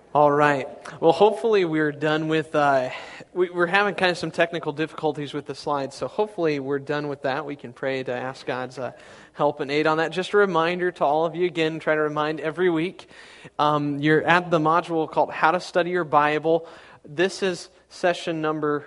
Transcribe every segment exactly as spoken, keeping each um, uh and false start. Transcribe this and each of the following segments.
All right. Well, hopefully we're done with, uh, we, we're having kind of some technical difficulties with the slides, so hopefully we're done with that. We can pray to ask God's uh, help and aid on that. Just a reminder to all of you, again, try to remind every week, um, you're at the module called How to Study Your Bible. This is session number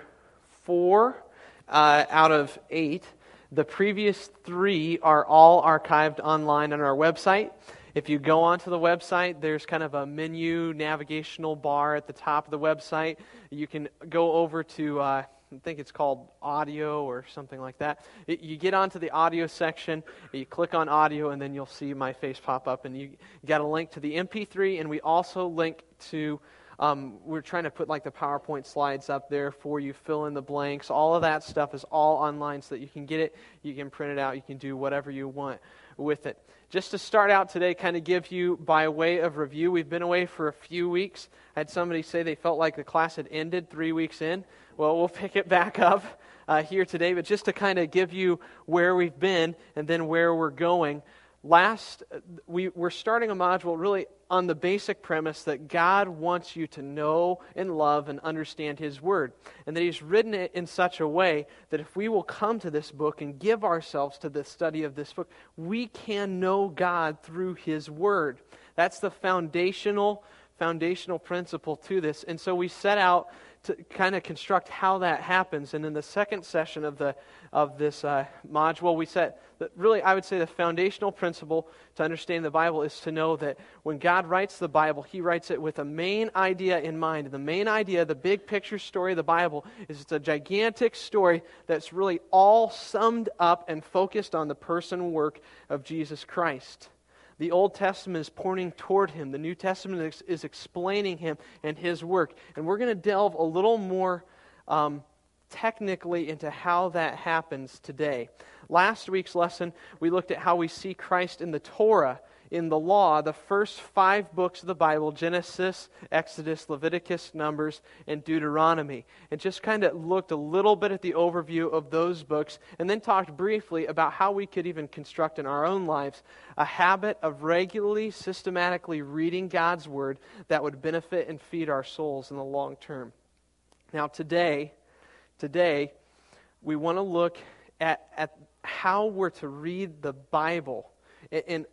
four uh, out of eight. The previous three are all archived online on our website. If you go onto the website, there's kind of a menu navigational bar at the top of the website. You can go over to, uh, I think it's called audio or something like that. It, you get onto the audio section, you click on audio, and then you'll see my face pop up. And you, you got a link to the M P three, and we also link to, um, we're trying to put like the PowerPoint slides up there for you, fill in the blanks. All of that stuff is all online so that you can get it, you can print it out, you can do whatever you want with it. Just to start out today, kind of give you by way of review, we've been away for a few weeks. I had somebody say they felt like the class had ended three weeks in. Well, we'll pick it back up uh, here today, but just to kind of give you where we've been and then where we're going. Last, we, we're starting a module really on the basic premise that God wants you to know and love and understand His Word. And that He's written it in such a way that if we will come to this book and give ourselves to the study of this book, we can know God through His Word. That's the foundational, foundational principle to this. And so we set out to kind of construct how that happens. And in the second session of the of this uh, module, we set that really, I would say, the foundational principle to understand the Bible is to know that when God writes the Bible, He writes it with a main idea in mind. And the main idea, the big picture story of the Bible, is it's a gigantic story that's really all summed up and focused on the person and work of Jesus Christ. The Old Testament is pointing toward Him. The New Testament is, is explaining Him and His work. And we're going to delve a little more um, technically into how that happens today. Last week's lesson, we looked at how we see Christ in the Torah, in the law, the first five books of the Bible, Genesis, Exodus, Leviticus, Numbers, and Deuteronomy. And just kind of looked a little bit at the overview of those books, and then talked briefly about how we could even construct in our own lives a habit of regularly, systematically reading God's Word that would benefit and feed our souls in the long term. Now today, today, we want to look at, at how we're to read the Bible. And, and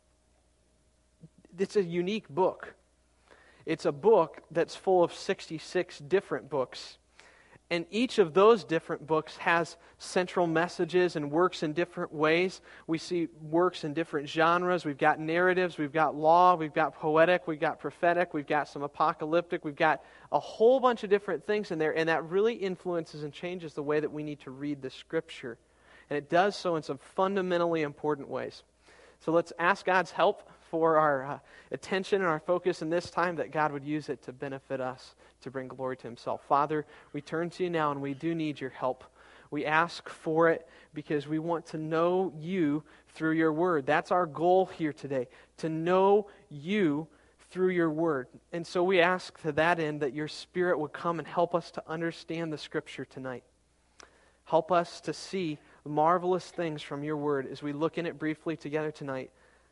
it's a unique book. It's a book that's full of sixty-six different books. And each of those different books has central messages and works in different ways. We see works in different genres. We've got narratives, we've got law, we've got poetic, we've got prophetic, we've got some apocalyptic, we've got a whole bunch of different things in there, and that really influences and changes the way that we need to read the Scripture. And it does so in some fundamentally important ways. So let's ask God's help for our uh, attention and our focus in this time, that God would use it to benefit us, to bring glory to Himself. Father, we turn to You now, and we do need Your help. We ask for it because we want to know You through Your Word. That's our goal here today, to know You through Your Word. And so we ask to that end that Your Spirit would come and help us to understand the Scripture tonight. Help us to see marvelous things from Your Word as we look in it briefly together tonight.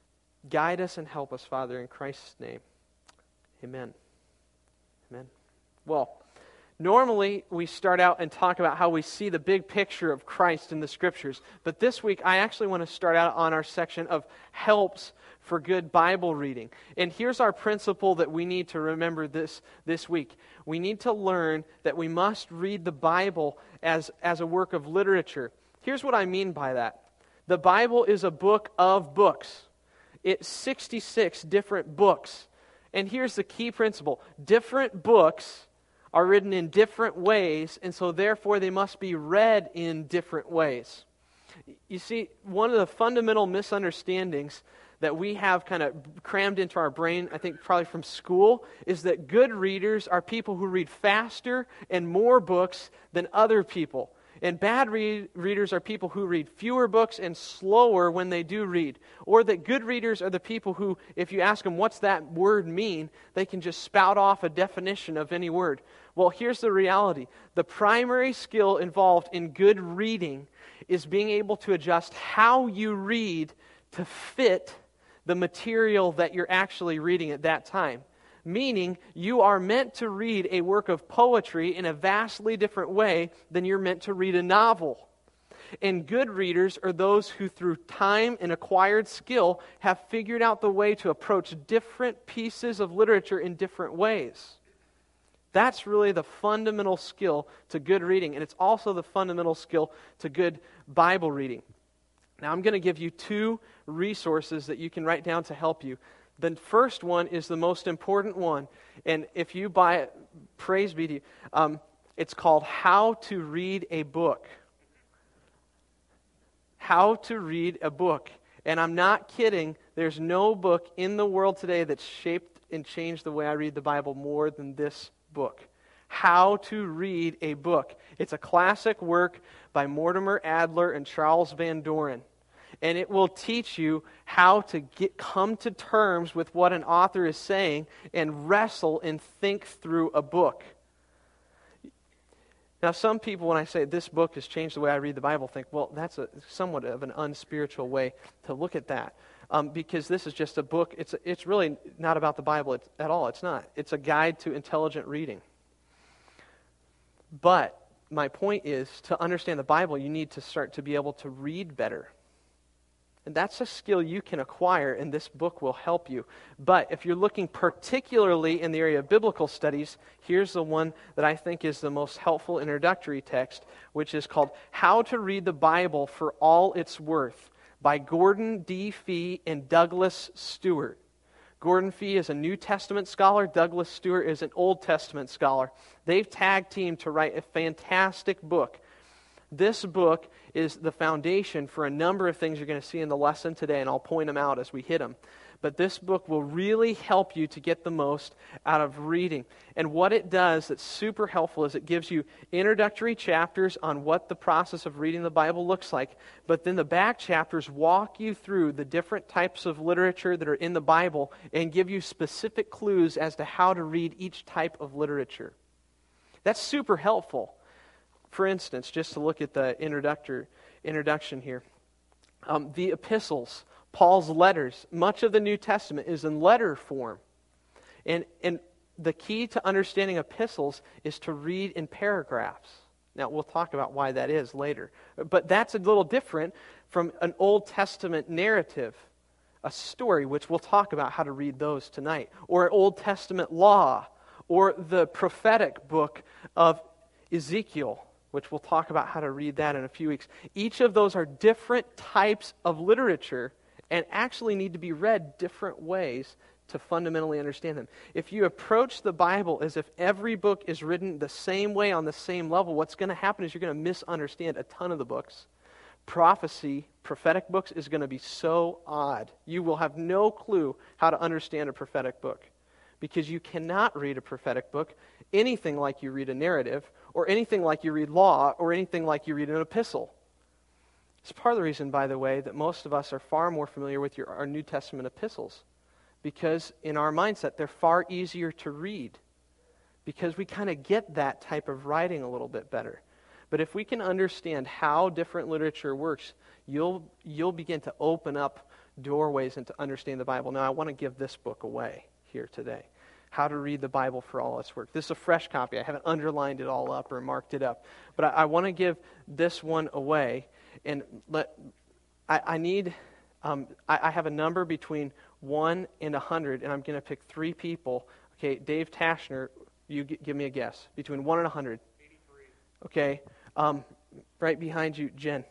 Guide us and help us, Father, in Christ's name. Amen. Amen. Well, normally we start out and talk about how we see the big picture of Christ in the Scriptures. But this week, I actually want to start out on our section of helps for good Bible reading. And here's our principle that we need to remember this, this week. We need to learn that we must read the Bible as, as a work of literature. Here's what I mean by that. The Bible is a book of books. It's sixty-six different books. And here's the key principle. Different books are written in different ways, and so therefore they must be read in different ways. You see, one of the fundamental misunderstandings that we have kind of crammed into our brain, I think probably from school, is that good readers are people who read faster and more books than other people. And bad read, readers are people who read fewer books and slower when they do read. Or that good readers are the people who, if you ask them, what's that word mean, they can just spout off a definition of any word. Well, here's the reality. The primary skill involved in good reading is being able to adjust how you read to fit the material that you're actually reading at that time. meaning you are meant to read a work of poetry in a vastly different way than you're meant to read a novel. And good readers are those who, through time and acquired skill, have figured out the way to approach different pieces of literature in different ways. That's really the fundamental skill to good reading, and it's also the fundamental skill to good Bible reading. Now, I'm going to give you two resources that you can write down to help you. The first one is the most important one, and if you buy it, praise be to you. Um, it's called How to Read a Book. How to Read a Book. And I'm not kidding, there's no book in the world today that shaped and changed the way I read the Bible more than this book. How to Read a Book. It's a classic work by Mortimer Adler and Charles Van Doren. And it will teach you how to get come to terms with what an author is saying and wrestle and think through a book. Now, some people, when I say this book has changed the way I read the Bible, think, well, that's a somewhat of an unspiritual way to look at that. Um, because this is just a book. It's it's really not about the Bible at all. It's not. It's a guide to intelligent reading. But my point is, to understand the Bible, you need to start to be able to read better. And that's a skill you can acquire, and this book will help you. But if you're looking particularly in the area of biblical studies, here's the one that I think is the most helpful introductory text, which is called How to Read the Bible for All It's Worth by Gordon D. Fee and Douglas Stewart. Gordon Fee is a New Testament scholar. Douglas Stewart is an Old Testament scholar. They've tag teamed to write a fantastic book. This book is the foundation for a number of things you're going to see in the lesson today, and I'll point them out as we hit them. But this book will really help you to get the most out of reading. And what it does that's super helpful is it gives you introductory chapters on what the process of reading the Bible looks like. But then the back chapters walk you through the different types of literature that are in the Bible and give you specific clues as to how to read each type of literature. That's super helpful. For instance, just to look at the introductor, introduction here, um, the epistles, Paul's letters, much of the New Testament is in letter form. And, and the key to understanding epistles is to read in paragraphs. Now, we'll talk about why that is later. But that's a little different from an Old Testament narrative, a story, which we'll talk about how to read those tonight, or an Old Testament law, or the prophetic book of Ezekiel, which we'll talk about how to read that in a few weeks. Each of those are different types of literature and actually need to be read different ways to fundamentally understand them. If you approach the Bible as if every book is written the same way on the same level, what's going to happen is you're going to misunderstand a ton of the books. Prophecy, prophetic books, is going to be so odd. You will have no clue how to understand a prophetic book because you cannot read a prophetic book anything like you read a narrative or anything like you read law or anything like you read an epistle. It's part of the reason, by the way, that most of us are far more familiar with your, our New Testament epistles. Because in our mindset, they're far easier to read. Because we kind of get that type of writing a little bit better. But if we can understand how different literature works, you'll you'll begin to open up doorways into understanding the Bible. Now, I want to give this book away here today. How to Read the Bible for All Its Worth. This is a fresh copy. I haven't underlined it all up or marked it up. But I, I want to give this one away. And let I, I need, um, I, I have a number between one and one hundred, and I'm going to pick three people. Okay, Dave Tashner, you g- give me a guess. Between one and one hundred. eighty-three. Okay, um, right behind you, Jen.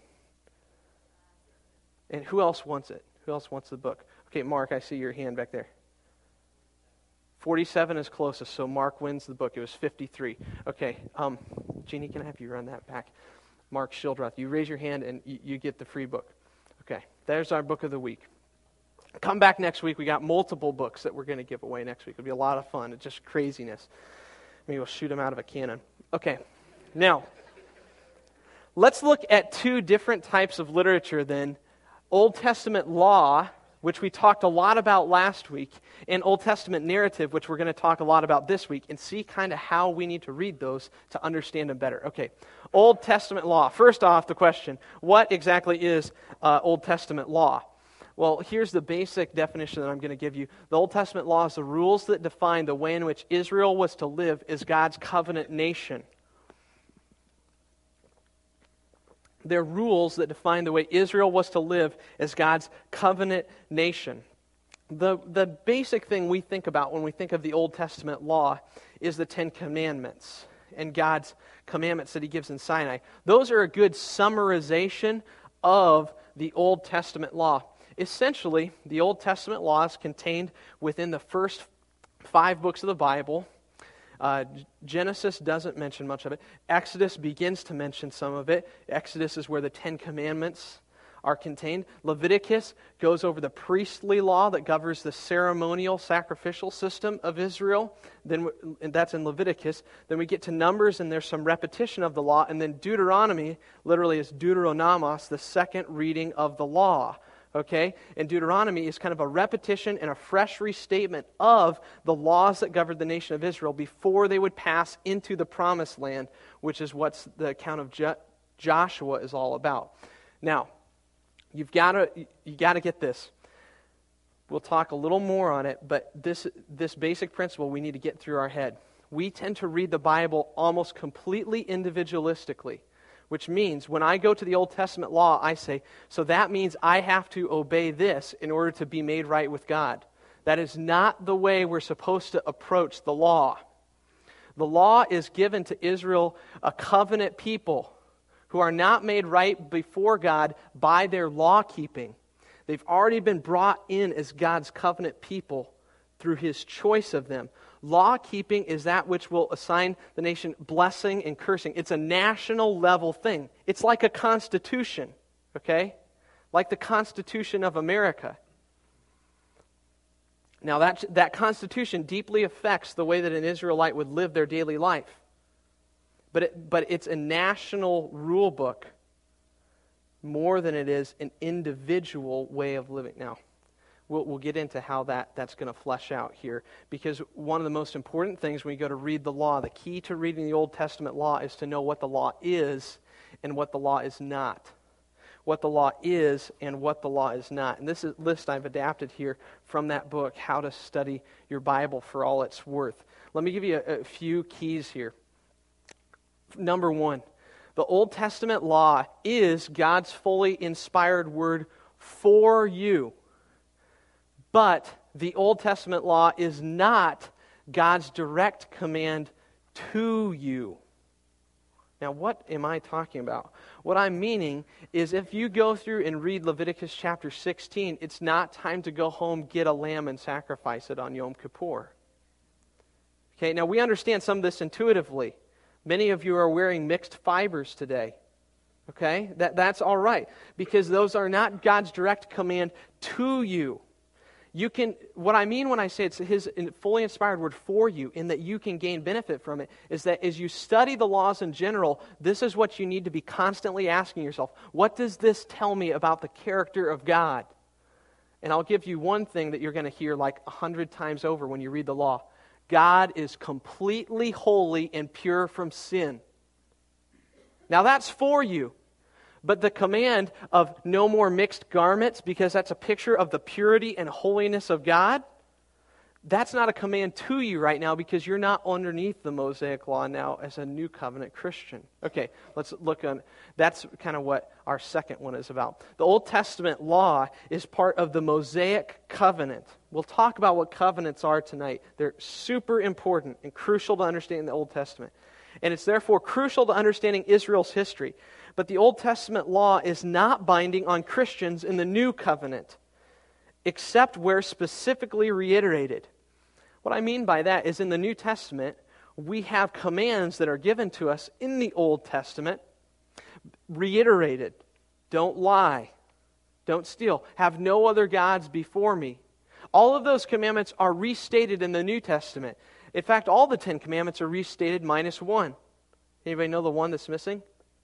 And who else wants it? Who else wants the book? Okay, Mark, I see your hand back there. forty-seven is closest, so Mark wins the book. It was fifty-three. Okay, um, Jeannie, can I have you run that back? Mark Schildroth, you raise your hand and you, you get the free book. Okay, there's our book of the week. Come back next week. We got multiple books that we're going to give away next week. It'll be a lot of fun. It's just craziness. Maybe we'll shoot them out of a cannon. Okay, now, let's look at two different types of literature then. Old Testament law, which we talked a lot about last week, and Old Testament narrative, which we're going to talk a lot about this week, and see kind of how we need to read those to understand them better. Okay, Old Testament law. First off, the question, what exactly is uh, Old Testament law? Well, here's the basic definition that I'm going to give you. The Old Testament law is the rules that define the way in which Israel was to live as God's covenant nation. They're rules that define the way Israel was to live as God's covenant nation. The, the basic thing we think about when we think of the Old Testament law is the Ten Commandments and God's commandments that He gives in Sinai. Those are a good summarization of the Old Testament law. Essentially, the Old Testament law is contained within the first five books of the Bible. Uh, Genesis doesn't mention much of it. Exodus begins to mention some of it. Exodus is where the Ten Commandments are contained. Leviticus goes over the priestly law that governs the ceremonial sacrificial system of Israel. Then and that's in Leviticus. Then we get to Numbers, and there's some repetition of the law. And then Deuteronomy, literally is Deuteronomos, the second reading of the law. Okay? And Deuteronomy is kind of a repetition and a fresh restatement of the laws that governed the nation of Israel before they would pass into the promised land, which is what the account of Jo- Joshua is all about. Now, You've got to you got to get this. We'll talk a little more on it, but this this basic principle we need to get through our head. We tend to read the Bible almost completely individualistically, which means when I go to the Old Testament law, I say, so that means I have to obey this in order to be made right with God. That is not the way we're supposed to approach the law. The law is given to Israel, a covenant people, who are not made right before God by their law keeping. They've already been brought in as God's covenant people through His choice of them. Law keeping is that which will assign the nation blessing and cursing. It's a national level thing. It's like a constitution, okay? Like the Constitution of America. Now that, that constitution deeply affects the way that an Israelite would live their daily life. But it, but it's a national rule book more than it is an individual way of living. Now, we'll, we'll get into how that, that's going to flesh out here. Because one of the most important things when you go to read the law, the key to reading the Old Testament law is to know what the law is and what the law is not. What the law is and what the law is not. And this is a list I've adapted here from that book, How to Study Your Bible for All It's Worth. Let me give you a, a few keys here. Number one, the Old Testament law is God's fully inspired word for you. But the Old Testament law is not God's direct command to you. Now, what am I talking about? What I'm meaning is if you go through and read Leviticus chapter sixteen, it's not time to go home, get a lamb, and sacrifice it on Yom Kippur. Okay, now we understand some of this intuitively. Many of you are wearing mixed fibers today. Okay? That, that's all right. Because those are not God's direct command to you. You can, what I mean when I say it's His fully inspired word for you, in that you can gain benefit from it, is that as you study the laws in general, this is what you need to be constantly asking yourself. What does this tell me about the character of God? And I'll give you one thing that you're going to hear like a hundred times over when you read the law. God is completely holy and pure from sin. Now that's for you. But the command of no more mixed garments, because that's a picture of the purity and holiness of God, that's not a command to you right now because you're not underneath the Mosaic law now as a new covenant Christian. Okay, let's look on, that's kind of what our second one is about. The Old Testament law is part of the Mosaic covenant. We'll talk about what covenants are tonight. They're super important and crucial to understanding the Old Testament. And it's therefore crucial to understanding Israel's history. But the Old Testament law is not binding on Christians in the New Covenant, except where specifically reiterated. What I mean by that is in the New Testament, we have commands that are given to us in the Old Testament, reiterated. Don't lie. Don't steal. Have no other gods before me. All of those commandments are restated in the New Testament. In fact, all the Ten Commandments are restated minus one. Anybody know the one that's missing?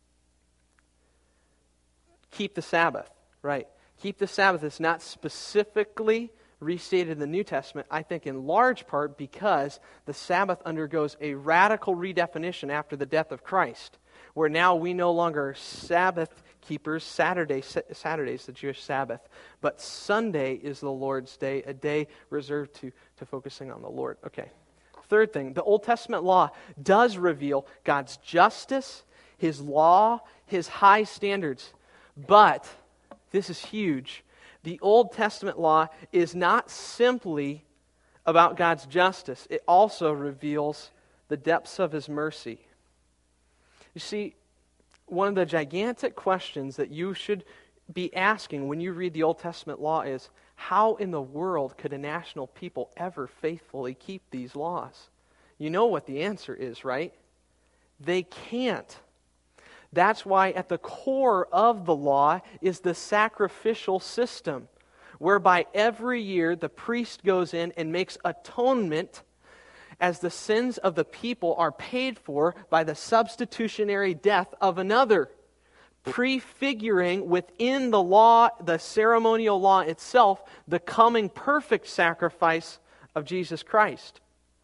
Keep the Sabbath. Right. Keep the Sabbath is not specifically restated in the New Testament, I think in large part because the Sabbath undergoes a radical redefinition after the death of Christ, where now we no longer are Sabbath keepers. Saturday, Saturday is the Jewish Sabbath. But Sunday is the Lord's day, a day reserved to, to focusing on the Lord. Okay. Third thing, the Old Testament law does reveal God's justice, His law, His high standards. But, this is huge, the Old Testament law is not simply about God's justice. It also reveals the depths of His mercy. You see, one of the gigantic questions that you should be asking when you read the Old Testament law is, how in the world could a national people ever faithfully keep these laws? You know what the answer is, right? They can't. That's why at the core of the law is the sacrificial system, whereby every year the priest goes in and makes atonement as the sins of the people are paid for by the substitutionary death of another, prefiguring within the law, the ceremonial law itself, the coming perfect sacrifice of Jesus Christ.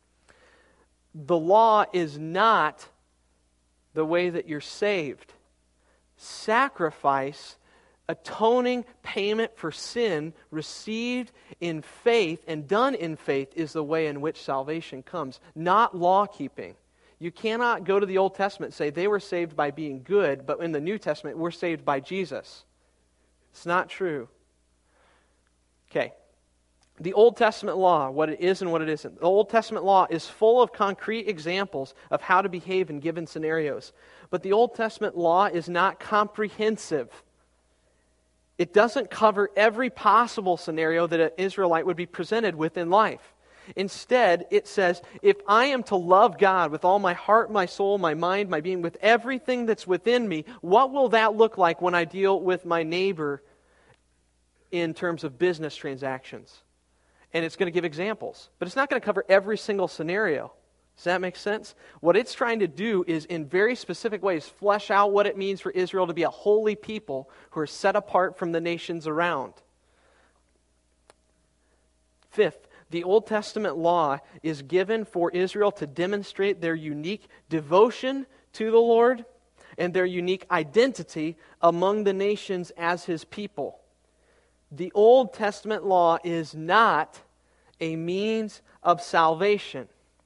The law is not the way that you're saved. Sacrifice, atoning payment for sin received in faith and done in faith is the way in which salvation comes, not law keeping. You cannot go to the Old Testament and say they were saved by being good, but in the New Testament we're saved by Jesus. It's not true. Okay. The Old Testament law, what it is and what it isn't. The Old Testament law is full of concrete examples of how to behave in given scenarios. But the Old Testament law is not comprehensive. It doesn't cover every possible scenario that an Israelite would be presented with in life. Instead, it says, if I am to love God with all my heart, my soul, my mind, my being, with everything that's within me, what will that look like when I deal with my neighbor in terms of business transactions? And it's going to give examples. But it's not going to cover every single scenario. Does that make sense? What it's trying to do is, in very specific ways, flesh out what it means for Israel to be a holy people who are set apart from the nations around. Fifth, the Old Testament law is given for Israel to demonstrate their unique devotion to the Lord and their unique identity among the nations as His people. The Old Testament law is not a means of salvation.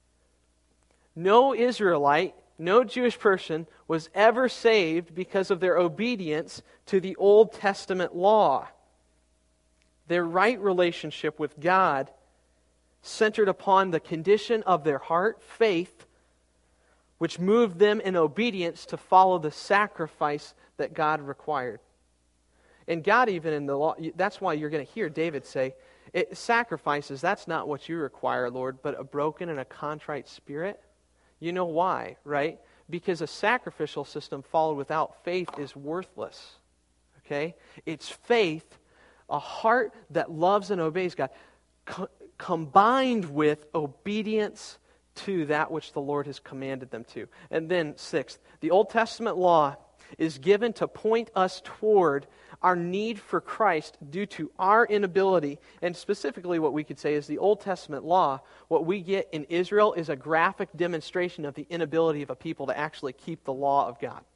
No Israelite, no Jewish person was ever saved because of their obedience to the Old Testament law. Their right relationship with God centered upon the condition of their heart, faith, which moved them in obedience to follow the sacrifice that God required. And God, even in the law, that's why you're going to hear David say, it, sacrifices, that's not what you require, Lord, but a broken and a contrite spirit. You know why, right? Because a sacrificial system followed without faith is worthless. Okay? It's faith, a heart that loves and obeys God, co- combined with obedience to that which the Lord has commanded them to. And then, sixth, the Old Testament law is given to point us toward our need for Christ due to our inability, and specifically what we could say is the Old Testament law, what we get in Israel is a graphic demonstration of the inability of a people to actually keep the law of God.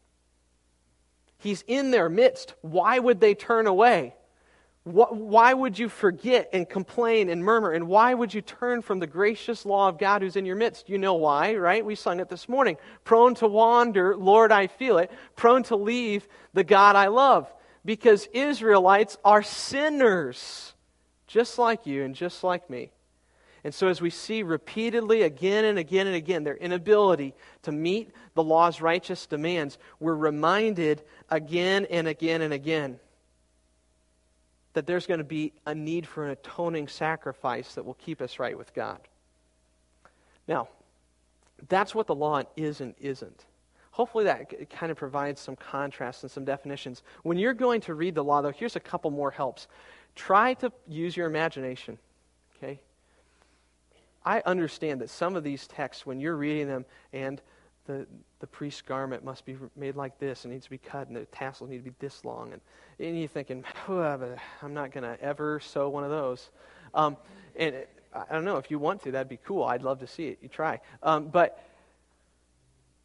He's in their midst. Why would they turn away? Why would you forget and complain and murmur? And why would you turn from the gracious law of God who's in your midst? You know why, right? We sung it this morning. Prone to wander, Lord, I feel it. Prone to leave the God I love. Because Israelites are sinners, just like you and just like me. And so as we see repeatedly again and again and again their inability to meet the law's righteous demands, we're reminded again and again and again that there's going to be a need for an atoning sacrifice that will keep us right with God. Now, that's what the law is and isn't. Hopefully that kind of provides some contrast and some definitions. When you're going to read the law, though, here's a couple more helps. Try to use your imagination, okay? I understand that some of these texts, when you're reading them, and the the priest's garment must be made like this, and needs to be cut, and the tassels need to be this long, and, and you're thinking, oh, I'm not going to ever sew one of those. Um, and I don't know, if you want to, that'd be cool. I'd love to see it. You try. Um, but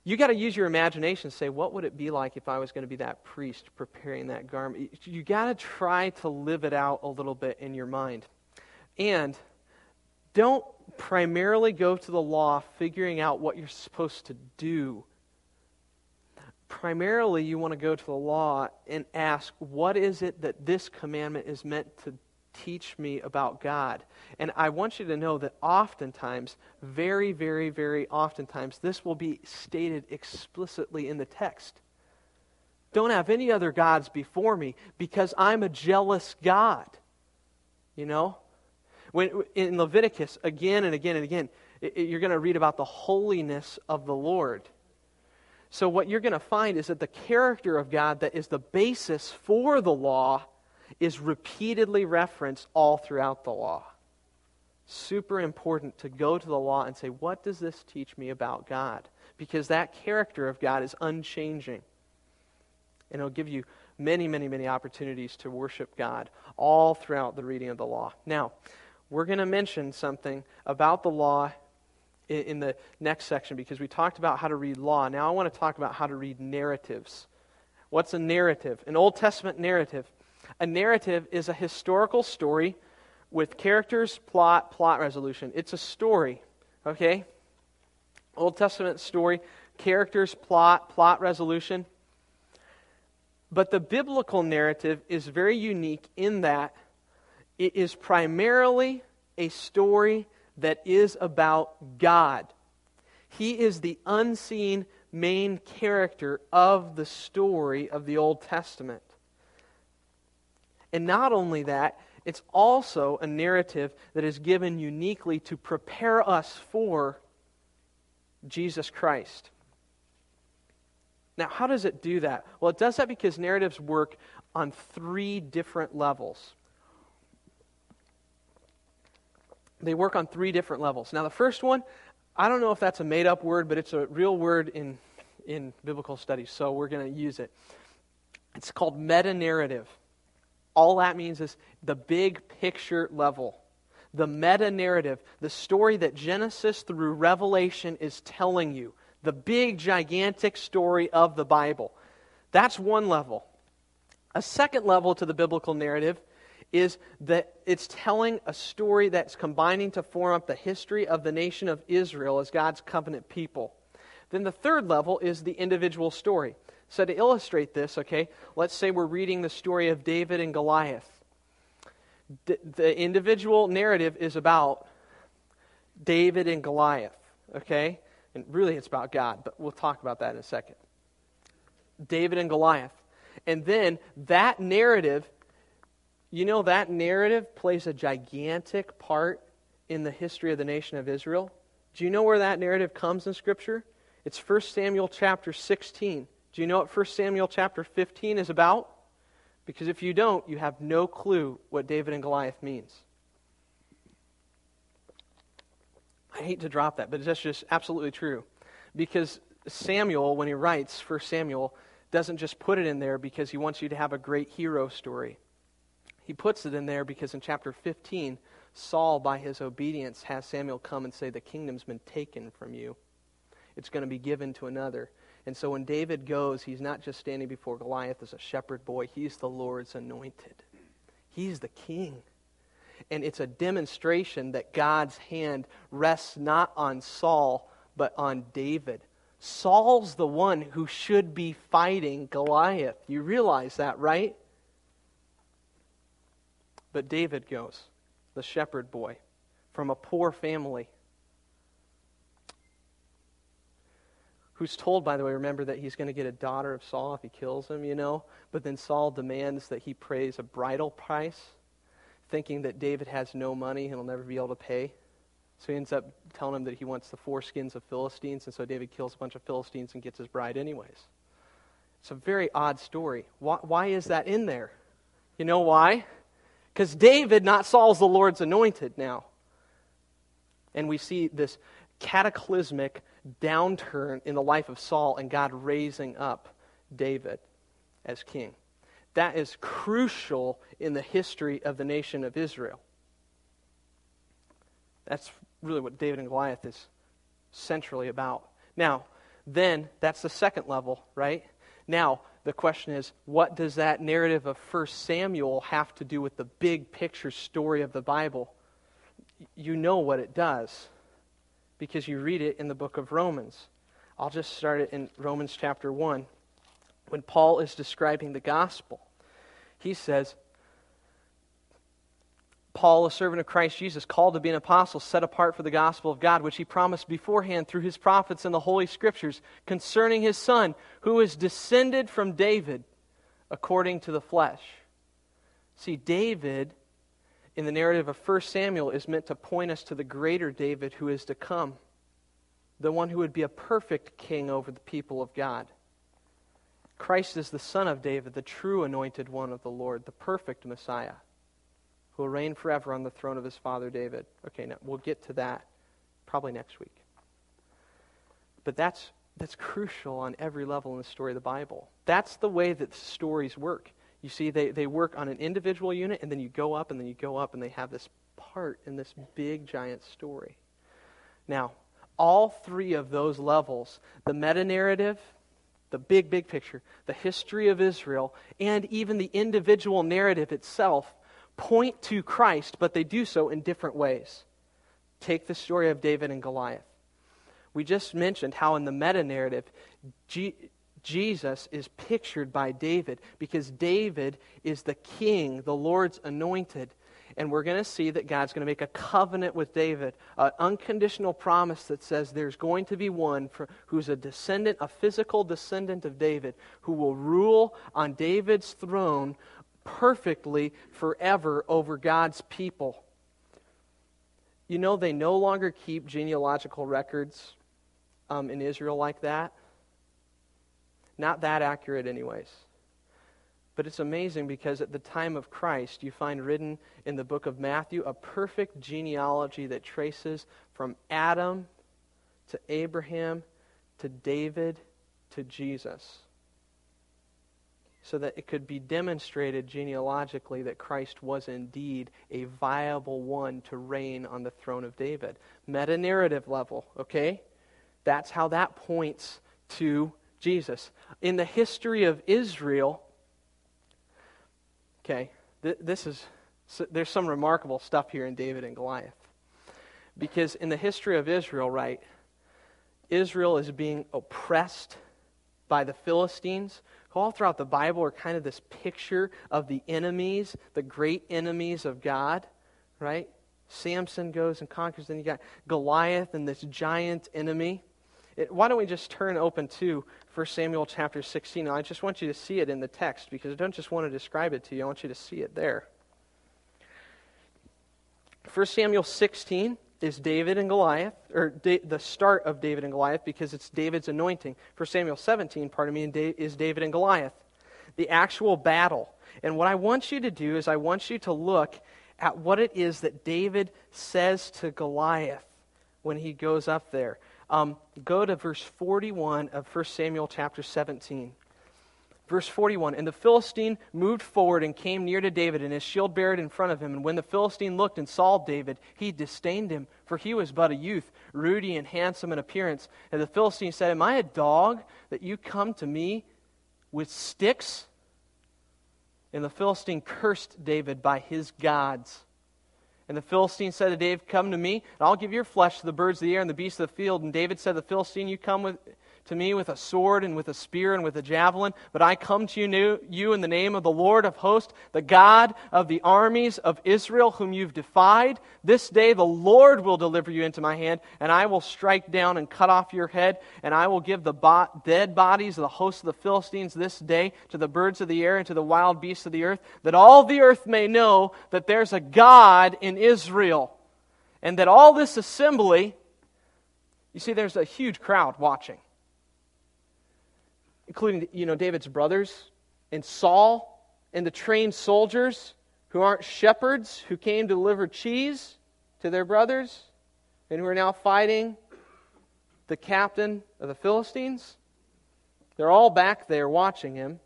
You got to use your imagination to say, what would it be like if I was going to be that priest preparing that garment? You got to try to live it out a little bit in your mind. And don't primarily go to the law figuring out what you're supposed to do. Primarily, you want to go to the law and ask, what is it that this commandment is meant to teach me about God? And I want you to know that oftentimes, very, very, very oftentimes, this will be stated explicitly in the text. Don't have any other gods before me because I'm a jealous God. You know? When in Leviticus, again and again and again, it, it, you're going to read about the holiness of the Lord. So what you're going to find is that the character of God that is the basis for the law is repeatedly referenced all throughout the law. Super important to go to the law and say, what does this teach me about God? Because that character of God is unchanging. And it'll give you many, many, many opportunities to worship God all throughout the reading of the law. Now, we're going to mention something about the law in, in the next section because we talked about how to read law. Now I want to talk about how to read narratives. What's a narrative? An Old Testament narrative. A narrative is a historical story with characters, plot, plot resolution. It's a story, okay? Old Testament story, characters, plot, plot resolution. But the biblical narrative is very unique in that it is primarily a story that is about God. He is the unseen main character of the story of the Old Testament. And not only that, it's also a narrative that is given uniquely to prepare us for Jesus Christ. Now, how does it do that? Well, it does that because narratives work on three different levels. They work on three different levels. Now, the first one, I don't know if that's a made-up word, but it's a real word in, in biblical studies, so we're going to use it. It's called meta-narrative. All that means is the big picture level. The meta-narrative, the story that Genesis through Revelation is telling you. The big, gigantic story of the Bible. That's one level. A second level to the biblical narrative is that it's telling a story that's combining to form up the history of the nation of Israel as God's covenant people. Then the third level is the individual story. So to illustrate this, okay, let's say we're reading the story of David and Goliath. D- the individual narrative is about David and Goliath, okay? And really it's about God, but we'll talk about that in a second. David and Goliath. And then that narrative, you know that narrative plays a gigantic part in the history of the nation of Israel. Do you know where that narrative comes in Scripture? It's First Samuel chapter sixteen. Do you know what First Samuel chapter fifteen is about? Because if you don't, you have no clue what David and Goliath means. I hate to drop that, but that's just absolutely true. Because Samuel, when he writes First Samuel, doesn't just put it in there because he wants you to have a great hero story. He puts it in there because in chapter fifteen, Saul, by his obedience, has Samuel come and say, the kingdom's been taken from you. It's going to be given to another. And so when David goes, he's not just standing before Goliath as a shepherd boy. He's the Lord's anointed. He's the king. And it's a demonstration that God's hand rests not on Saul, but on David. Saul's the one who should be fighting Goliath. You realize that, right? But David goes, the shepherd boy, from a poor family, who's told, by the way, remember that he's going to get a daughter of Saul if he kills him, you know? But then Saul demands that he pays a bridal price, thinking that David has no money and he'll never be able to pay. So he ends up telling him that he wants the foreskins of Philistines, and so David kills a bunch of Philistines and gets his bride anyways. It's a very odd story. Why, why is that in there? You know why? Because David, not Saul's the Lord's anointed now. And we see this cataclysmic downturn in the life of Saul and God raising up David as king. That is crucial in the history of the nation of Israel. That's really what David and Goliath is centrally about. Now, Then, that's the second level, right? Now, the question is, what does that narrative of First Samuel have to do with the big picture story of the Bible? You know what it does, because you read it in the book of Romans. I'll just start it in Romans chapter one. When Paul is describing the gospel, he says, Paul, a servant of Christ Jesus, called to be an apostle, set apart for the gospel of God, which he promised beforehand through his prophets in the Holy Scriptures, concerning his Son, who is descended from David, according to the flesh. See, David, in the narrative of First Samuel, is meant to point us to the greater David who is to come, the one who would be a perfect king over the people of God. Christ is the Son of David, the true anointed one of the Lord, the perfect Messiah, who will reign forever on the throne of his father David. Okay, now we'll get to that probably next week. But that's that's crucial on every level in the story of the Bible. That's the way that stories work. You see, they, they work on an individual unit, and then you go up, and then you go up, and they have this part in this big, giant story. Now, all three of those levels, the meta-narrative, the big, big picture, the history of Israel, and even the individual narrative itself, point to Christ, but they do so in different ways. Take the story of David and Goliath. We just mentioned how in the meta-narrative, G- Jesus is pictured by David because David is the king, the Lord's anointed. And we're going to see that God's going to make a covenant with David, an unconditional promise that says there's going to be one for, who's a descendant, a physical descendant of David, who will rule on David's throne perfectly forever over God's people. You know, they no longer keep genealogical records um, in Israel like that. Not that accurate anyways. But it's amazing because at the time of Christ, you find written in the book of Matthew a perfect genealogy that traces from Adam to Abraham to David to Jesus, so that it could be demonstrated genealogically that Christ was indeed a viable one to reign on the throne of David. Meta-narrative level, okay? That's how that points to Jesus. In the history of Israel, okay, th- this is, so there's some remarkable stuff here in David and Goliath. Because in the history of Israel, right, Israel is being oppressed by the Philistines, who all throughout the Bible are kind of this picture of the enemies, the great enemies of God, right? Samson goes and conquers, then you got Goliath and this giant enemy. It, why don't we just turn open to First Samuel chapter sixteen? Now, I just want you to see it in the text because I don't just want to describe it to you, I want you to see it there. First Samuel sixteen is David and Goliath, or da- the start of David and Goliath because it's David's anointing. First Samuel seventeen, pardon me, is David and Goliath, the actual battle. And what I want you to do is I want you to look at what it is that David says to Goliath when he goes up there. Um, go to verse forty-one of First Samuel chapter seventeen. Verse forty-one, and the Philistine moved forward and came near to David, and his shield bared in front of him. And when the Philistine looked and saw David, he disdained him, for he was but a youth, ruddy and handsome in appearance. And the Philistine said, am I a dog that you come to me with sticks? And the Philistine cursed David by his gods. And the Philistine said to David, come to me, and I'll give your flesh to the birds of the air and the beasts of the field. And David said to the Philistine, you come with to me with a sword and with a spear and with a javelin, but I come to you, new, you in the name of the Lord of hosts, the God of the armies of Israel, whom you've defied. This day the Lord will deliver you into my hand, and I will strike down and cut off your head, and I will give the bo- dead bodies of the hosts of the Philistines this day to the birds of the air and to the wild beasts of the earth, that all the earth may know that there's a God in Israel, and that all this assembly, you see, there's a huge crowd watching, including, you know, David's brothers and Saul and the trained soldiers who aren't shepherds, who came to deliver cheese to their brothers and who are now fighting the captain of the Philistines. They're all back there watching him,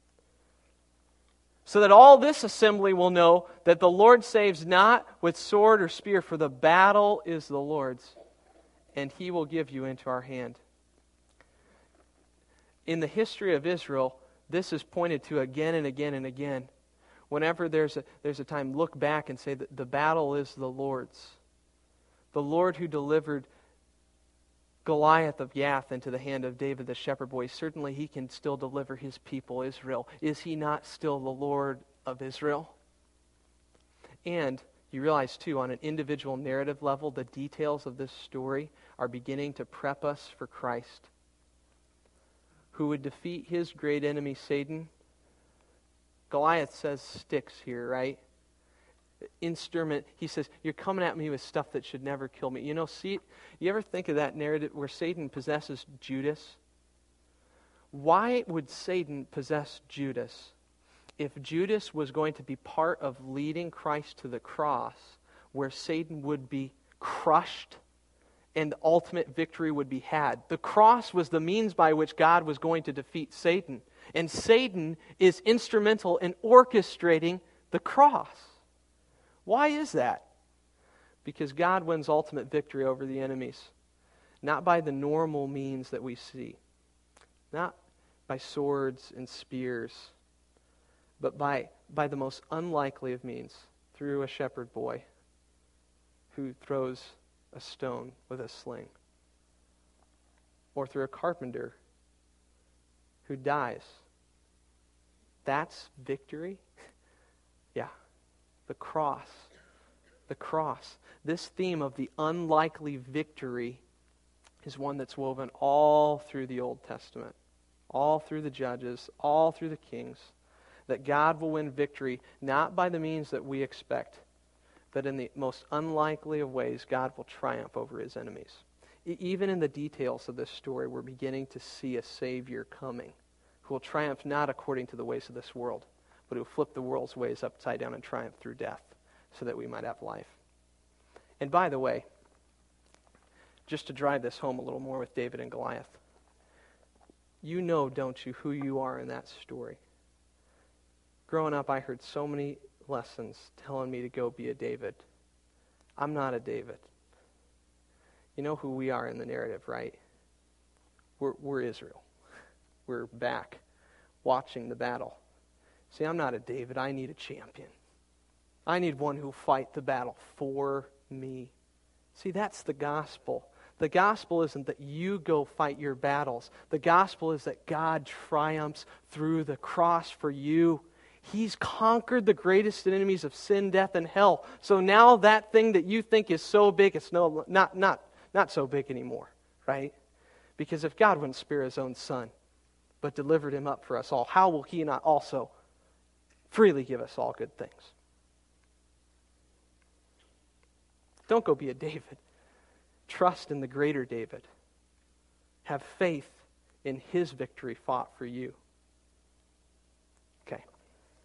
so that all this assembly will know that the Lord saves not with sword or spear, for the battle is the Lord's, and He will give you into our hand. in the history of Israel, this is pointed to again and again and again. Whenever there's a, there's a time, look back and say that the battle is the Lord's. The Lord who delivered Goliath of Gath into the hand of David the shepherd boy, certainly he can still deliver his people Israel. Is he not still the Lord of Israel? And you realize too, on an individual narrative level, the details of this story are beginning to prep us for Christ, who would defeat his great enemy Satan. Goliath says sticks here, right? Instrument, he says, you're coming at me with stuff that should never kill me. You know, see, you ever think of that narrative where Satan possesses Judas? Why would Satan possess Judas? If Judas was going to be part of leading Christ to the cross, where Satan would be crushed and ultimate victory would be had. The cross was the means by which God was going to defeat Satan. And Satan is instrumental in orchestrating the cross. Why is that? Because God wins ultimate victory over the enemies. Not by the normal means that we see. Not by swords and spears. But by, by the most unlikely of means. Through a shepherd boy who throws a stone with a sling. Or through a carpenter who dies. That's victory? Yeah. The cross. The cross. This theme of the unlikely victory is one that's woven all through the Old Testament. All through the judges. All through the kings. That God will win victory not by the means that we expect, but in the most unlikely of ways, God will triumph over his enemies. E- even in the details of this story, we're beginning to see a Savior coming who will triumph not according to the ways of this world, but who will flip the world's ways upside down and triumph through death so that we might have life. And by the way, just to drive this home a little more with David and Goliath, you know, don't you, who you are in that story. Growing up, I heard so many lessons telling me to go be a David. I'm not a David. You know who we are in the narrative, right? We're, we're Israel. We're back watching the battle. See, I'm not a David. I need a champion. I need one who will fight the battle for me. See, that's the gospel. The gospel isn't that you go fight your battles. The gospel is that God triumphs through the cross for you. He's conquered the greatest enemies of sin, death, and hell. So now that thing that you think is so big, it's no not not not so big anymore, right? Because if God wouldn't spare his own son, but delivered him up for us all, how will he not also freely give us all good things? Don't go be a David. Trust in the greater David. Have faith in his victory fought for you. Okay.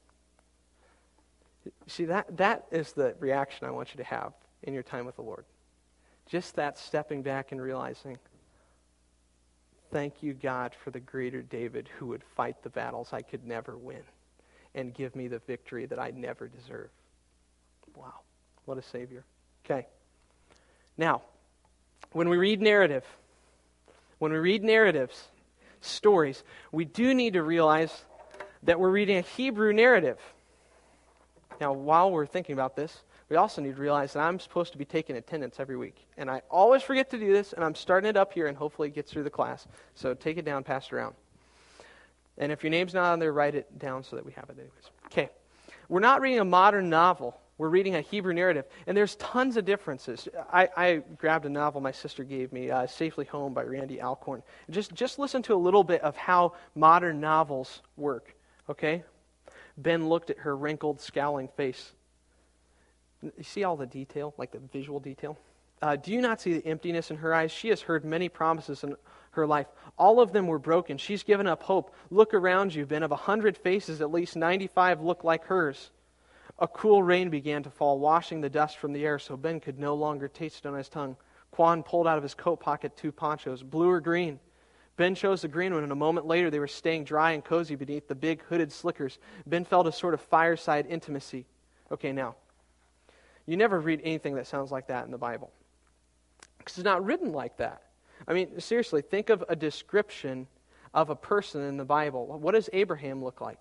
See, that, that is the reaction I want you to have in your time with the Lord. Just that stepping back and realizing, thank you, God, for the greater David who would fight the battles I could never win and give me the victory that I never deserve. Wow, what a Savior. Okay. Now, when we read narrative, when we read narratives, stories, we do need to realize that we're reading a Hebrew narrative. Now, while we're thinking about this, we also need to realize that I'm supposed to be taking attendance every week. And I always forget to do this, and I'm starting it up here, and hopefully it gets through the class. So take it down, pass it around. And if your name's not on there, write it down so that we have it anyways. Okay. We're not reading a modern novel. We're reading a Hebrew narrative. And there's tons of differences. I, I grabbed a novel my sister gave me, uh, Safely Home by Randy Alcorn. Just, just listen to a little bit of how modern novels work. Okay? Ben looked at her wrinkled, scowling face. You see all the detail, like the visual detail? Uh, do you not see the emptiness in her eyes? She has heard many promises in her life. All of them were broken. She's given up hope. Look around you, Ben. Of a hundred faces, at least ninety-five look like hers. A cool rain began to fall, washing the dust from the air, so Ben could no longer taste it on his tongue. Quan pulled out of his coat pocket two ponchos, blue or green. Ben chose the green one, and a moment later they were staying dry and cozy beneath the big hooded slickers. Ben felt a sort of fireside intimacy. Okay, now, you never read anything that sounds like that in the Bible. Because it's not written like that. I mean, seriously, think of a description of a person in the Bible. What does Abraham look like?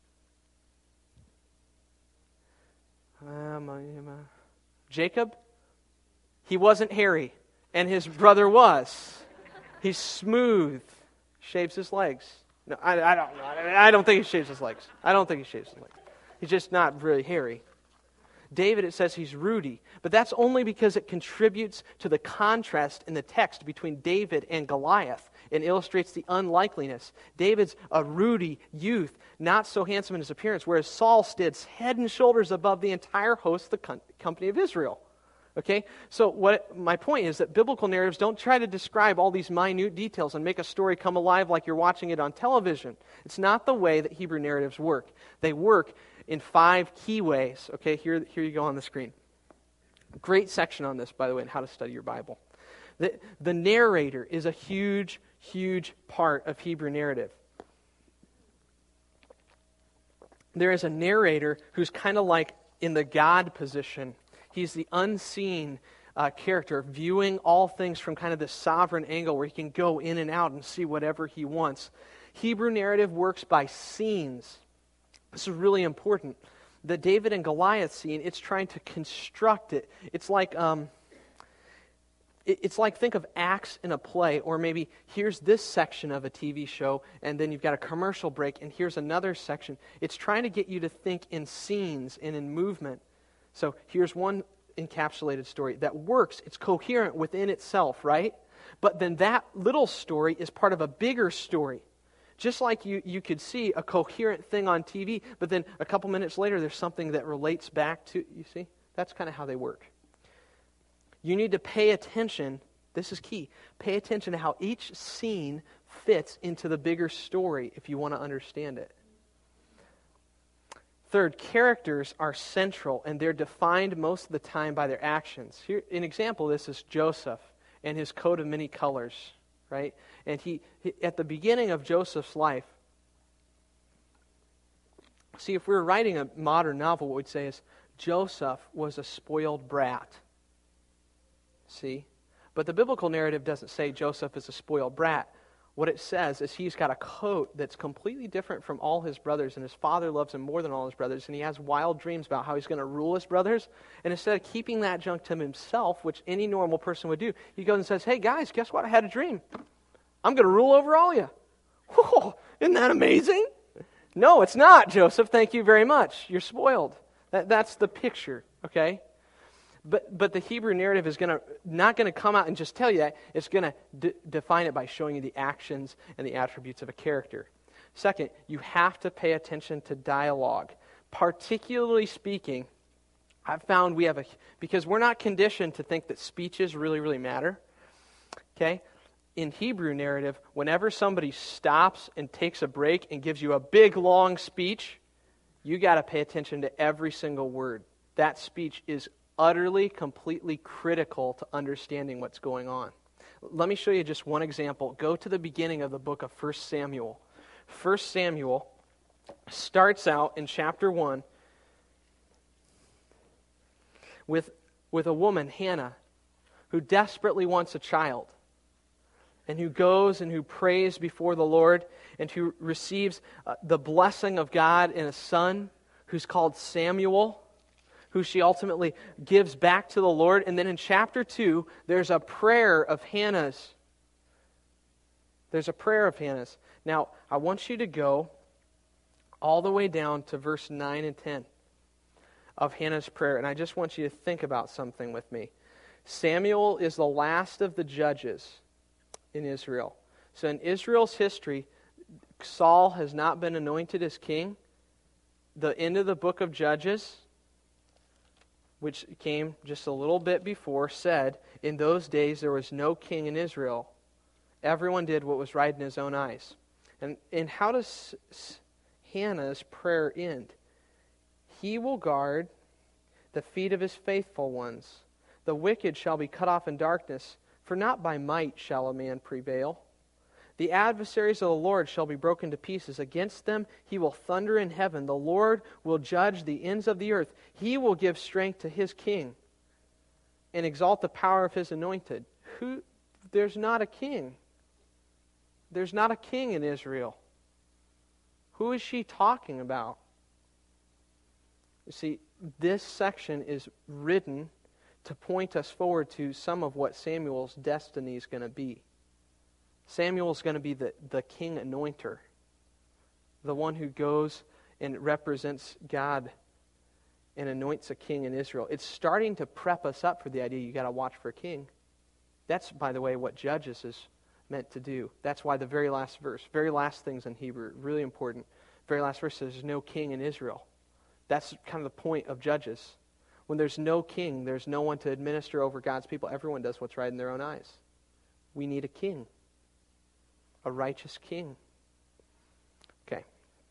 Um, um, Jacob? He wasn't hairy, and his brother was. He's smooth. Shaves his legs. No, I, I don't know. I don't think he shaves his legs. I don't think he shaves his legs. He's just not really hairy. David, it says he's ruddy, but that's only because it contributes to the contrast in the text between David and Goliath and illustrates the unlikeliness. David's a ruddy youth, not so handsome in his appearance, whereas Saul stands head and shoulders above the entire host of the com- company of Israel. Okay? So what my point is that biblical narratives don't try to describe all these minute details and make a story come alive like you're watching it on television. It's not the way that Hebrew narratives work. They work in five key ways. Okay, here, here you go on the screen. Great section on this, by the way, on how to study your Bible. The, the narrator is a huge, huge part of Hebrew narrative. There is a narrator who's kind of like in the God position. He's the unseen uh, character, viewing all things from kind of this sovereign angle where he can go in and out and see whatever he wants. Hebrew narrative works by scenes. This is really important. The David and Goliath scene, it's trying to construct it. It's like, um, it, it's like think of acts in a play, or maybe here's this section of a T V show, and then you've got a commercial break, and here's another section. It's trying to get you to think in scenes and in movement. So here's one encapsulated story that works. It's coherent within itself, right? But then that little story is part of a bigger story. Just like you, you could see a coherent thing on T V, but then a couple minutes later there's something that relates back to, you see? That's kind of how they work. You need to pay attention, this is key, pay attention to how each scene fits into the bigger story if you want to understand it. Third, characters are central, and they're defined most of the time by their actions. Here, an example of this is Joseph and his coat of many colors, right? And he, he at the beginning of Joseph's life, see, if we were writing a modern novel, what we'd say is, Joseph was a spoiled brat. See? But the biblical narrative doesn't say Joseph is a spoiled brat. What it says is he's got a coat that's completely different from all his brothers, and his father loves him more than all his brothers, and he has wild dreams about how he's going to rule his brothers. And instead of keeping that junk to himself, which any normal person would do, he goes and says, hey guys, guess what? I had a dream. I'm going to rule over all you. Whoa, isn't that amazing? No, it's not, Joseph. Thank you very much. You're spoiled. That, that's the picture, okay? But but the Hebrew narrative is gonna not going to come out and just tell you that. It's going to d- define it by showing you the actions and the attributes of a character. Second, you have to pay attention to dialogue. Particularly speaking, I've found we have a, because we're not conditioned to think that speeches really, really matter. Okay? In Hebrew narrative, whenever somebody stops and takes a break and gives you a big, long speech, you got to pay attention to every single word. That speech is utterly, completely critical to understanding what's going on. Let me show you just one example. Go to the beginning of the book of First Samuel. First Samuel starts out in chapter one with, with a woman, Hannah, who desperately wants a child, and who goes and who prays before the Lord, and who receives uh, the blessing of God in a son who's called Samuel, who she ultimately gives back to the Lord. And then in chapter two, there's a prayer of Hannah's. There's a prayer of Hannah's. Now, I want you to go all the way down to verse nine and ten of Hannah's prayer. And I just want you to think about something with me. Samuel is the last of the judges in Israel. So in Israel's history, Saul has not been anointed as king. The end of the book of Judges, which came just a little bit before, said, in those days there was no king in Israel. Everyone did what was right in his own eyes. And, and how does Hannah's prayer end? He will guard the feet of his faithful ones. The wicked shall be cut off in darkness, for not by might shall a man prevail. The adversaries of the Lord shall be broken to pieces. Against them he will thunder in heaven. The Lord will judge the ends of the earth. He will give strength to his king and exalt the power of his anointed. Who? There's not a king. There's not a king in Israel. Who is she talking about? You see, this section is written to point us forward to some of what Samuel's destiny is going to be. Samuel's going to be the, the king anointer, the one who goes and represents God and anoints a king in Israel. It's starting to prep us up for the idea you got to watch for a king. That's, by the way, what Judges is meant to do. That's why the very last verse, very last things in Hebrew, really important. Very last verse says, there's no king in Israel. That's kind of the point of Judges. When there's no king, there's no one to administer over God's people. Everyone does what's right in their own eyes. We need a king. A righteous king. Okay.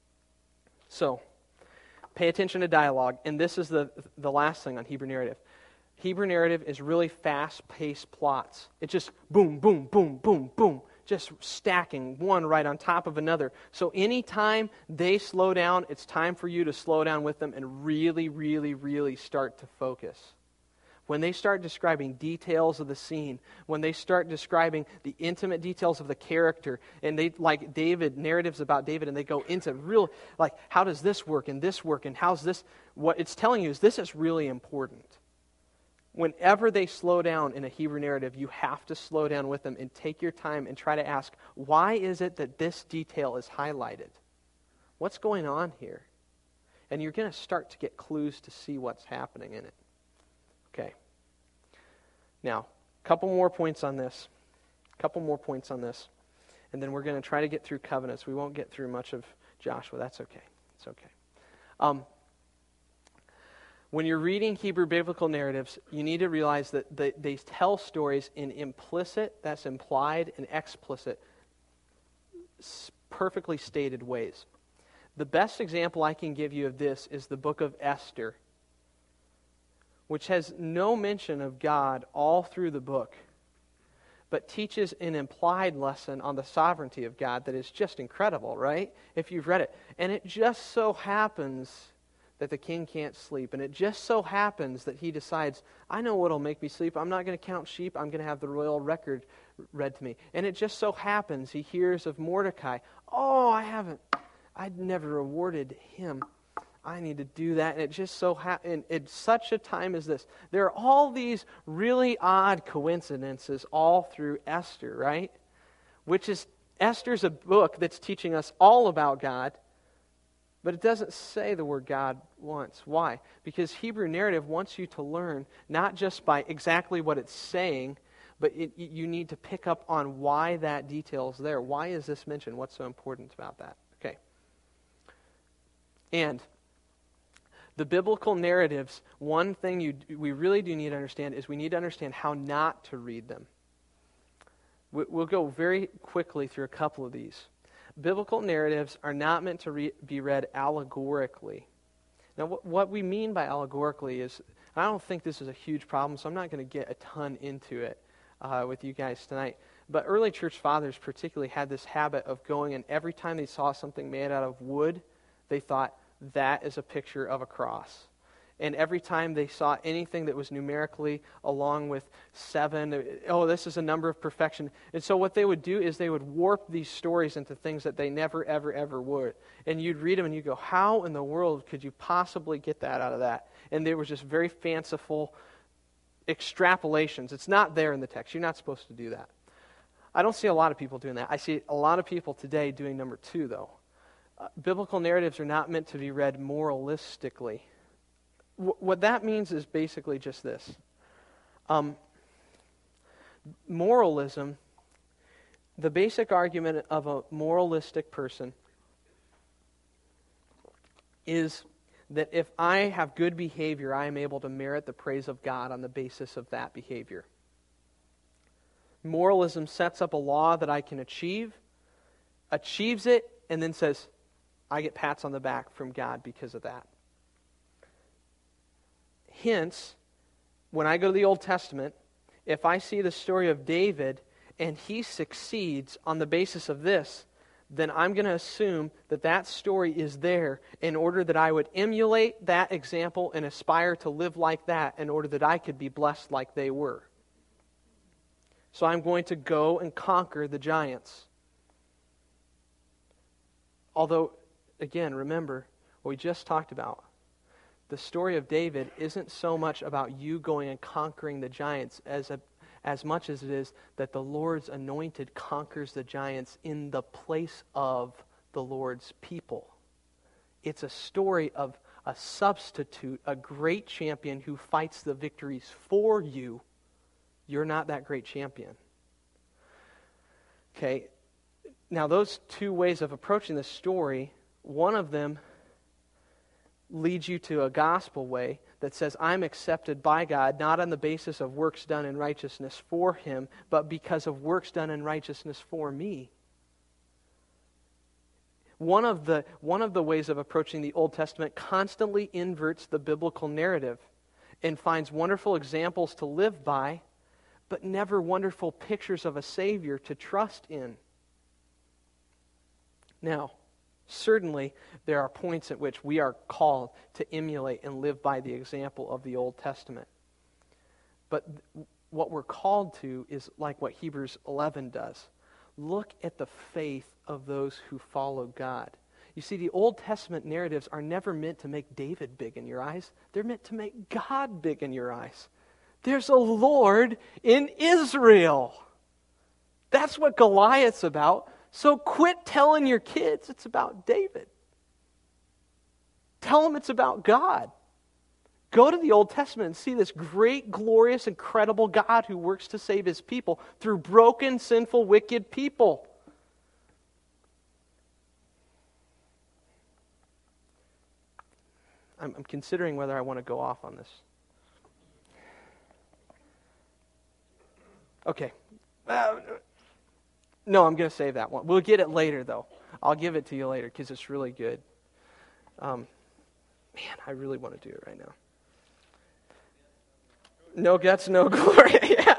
So, pay attention to dialogue. And this is the, the last thing on Hebrew narrative. Hebrew narrative is really fast-paced plots. It's just boom, boom, boom, boom, boom. Just stacking one right on top of another. So anytime they slow down, it's time for you to slow down with them and really, really, really start to focus. When they start describing details of the scene, when they start describing the intimate details of the character, and they, like David, narratives about David, and they go into real, like, how does this work and this work, and how's this, what it's telling you is this is really important. Whenever they slow down in a Hebrew narrative, you have to slow down with them and take your time and try to ask, why is it that this detail is highlighted? What's going on here? And you're going to start to get clues to see what's happening in it. Okay. Now, a couple more points on this. A couple more points on this. And then we're going to try to get through covenants. We won't get through much of Joshua. That's okay. It's okay. Um, when you're reading Hebrew biblical narratives, you need to realize that they, they tell stories in implicit, that's implied, and explicit, perfectly stated ways. The best example I can give you of this is the book of Esther, which has no mention of God all through the book, but teaches an implied lesson on the sovereignty of God that is just incredible, right? If you've read it. And it just so happens that the king can't sleep. And it just so happens that he decides, I know what'll make me sleep. I'm not going to count sheep. I'm going to have the royal record read to me. And it just so happens he hears of Mordecai. Oh, I haven't. I'd never rewarded him. I need to do that. And it just so happens, at such a time as this, there are all these really odd coincidences all through Esther, right? Which is, Esther's a book that's teaching us all about God, but it doesn't say the word God once. Why? Because Hebrew narrative wants you to learn not just by exactly what it's saying, but it, you need to pick up on why that detail is there. Why is this mentioned? What's so important about that? Okay. And the biblical narratives, one thing you we really do need to understand is we need to understand how not to read them. We'll go very quickly through a couple of these. Biblical narratives are not meant to re- be read allegorically. Now, what, what we mean by allegorically is, I don't think this is a huge problem, so I'm not going to get a ton into it uh, with you guys tonight. But early church fathers particularly had this habit of going, and every time they saw something made out of wood, they thought, that is a picture of a cross. And every time they saw anything that was numerically along with seven, oh, this is a number of perfection. And so what they would do is they would warp these stories into things that they never, ever, ever would. And you'd read them and you'd go, how in the world could you possibly get that out of that? And they were just very fanciful extrapolations. It's not there in the text. You're not supposed to do that. I don't see a lot of people doing that. I see a lot of people today doing number two, though. Uh, biblical narratives are not meant to be read moralistically. What that means is basically just this. Um, moralism, the basic argument of a moralistic person is that if I have good behavior, I am able to merit the praise of God on the basis of that behavior. Moralism sets up a law that I can achieve, achieves it, and then says, I get pats on the back from God because of that. Hence, when I go to the Old Testament, if I see the story of David and he succeeds on the basis of this, then I'm going to assume that that story is there in order that I would emulate that example and aspire to live like that in order that I could be blessed like they were. So I'm going to go and conquer the giants. although, again, remember what we just talked about. The story of David isn't so much about you going and conquering the giants as a, as much as it is that the Lord's anointed conquers the giants in the place of the Lord's people. It's a story of a substitute, a great champion who fights the victories for you. You're not that great champion. Okay, now those two ways of approaching the story, one of them leads you to a gospel way that says, I'm accepted by God, not on the basis of works done in righteousness for Him, but because of works done in righteousness for me. One of the, one of the ways of approaching the Old Testament constantly inverts the biblical narrative and finds wonderful examples to live by, but never wonderful pictures of a Savior to trust in. Now, certainly, there are points at which we are called to emulate and live by the example of the Old Testament. But what we're called to is like what Hebrews eleven does. Look at the faith of those who follow God. You see, the Old Testament narratives are never meant to make David big in your eyes. They're meant to make God big in your eyes. There's a Lord in Israel. That's what Goliath's about. So quit telling your kids it's about David. Tell them it's about God. Go to the Old Testament and see this great, glorious, incredible God who works to save His people through broken, sinful, wicked people. I'm, I'm considering whether I want to go off on this. Okay. Uh, No, I'm going to save that one. We'll get it later, though. I'll give it to you later because it's really good. Um, man, I really want to do it right now. No guts, no glory.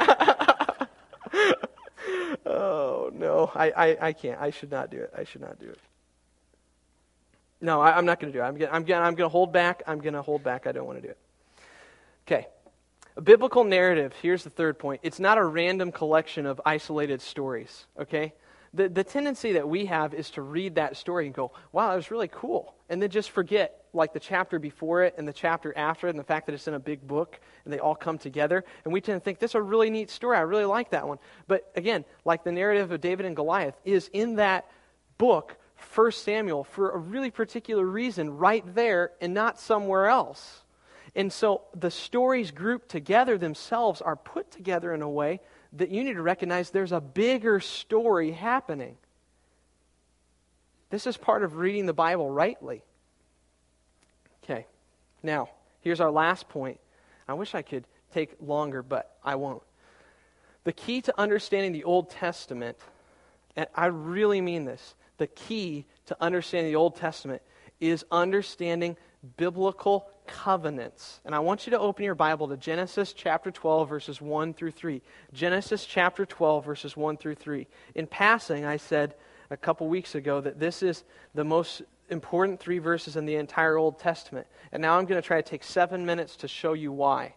Oh, no. I, I, I can't. I should not do it. I should not do it. No, I, I'm not going to do it. I'm going I'm going I'm going to hold back. I'm going to hold back. I don't want to do it. Okay. A biblical narrative, here's the third point. It's not a random collection of isolated stories, okay? The the tendency that we have is to read that story and go, wow, that was really cool. And then just forget, like the chapter before it and the chapter after it and the fact that it's in a big book and they all come together. And we tend to think, this is a really neat story. I really like that one. But again, like the narrative of David and Goliath is in that book, First Samuel, for a really particular reason right there and not somewhere else. And so the stories grouped together themselves are put together in a way that you need to recognize there's a bigger story happening. This is part of reading the Bible rightly. Okay, now, here's our last point. I wish I could take longer, but I won't. The key to understanding the Old Testament, and I really mean this, the key to understanding the Old Testament is understanding biblical covenants. And I want you to open your Bible to Genesis chapter twelve, verses one through three. Genesis chapter twelve, verses one through three. In passing, I said a couple weeks ago that this is the most important three verses in the entire Old Testament. And now I'm going to try to take seven minutes to show you why.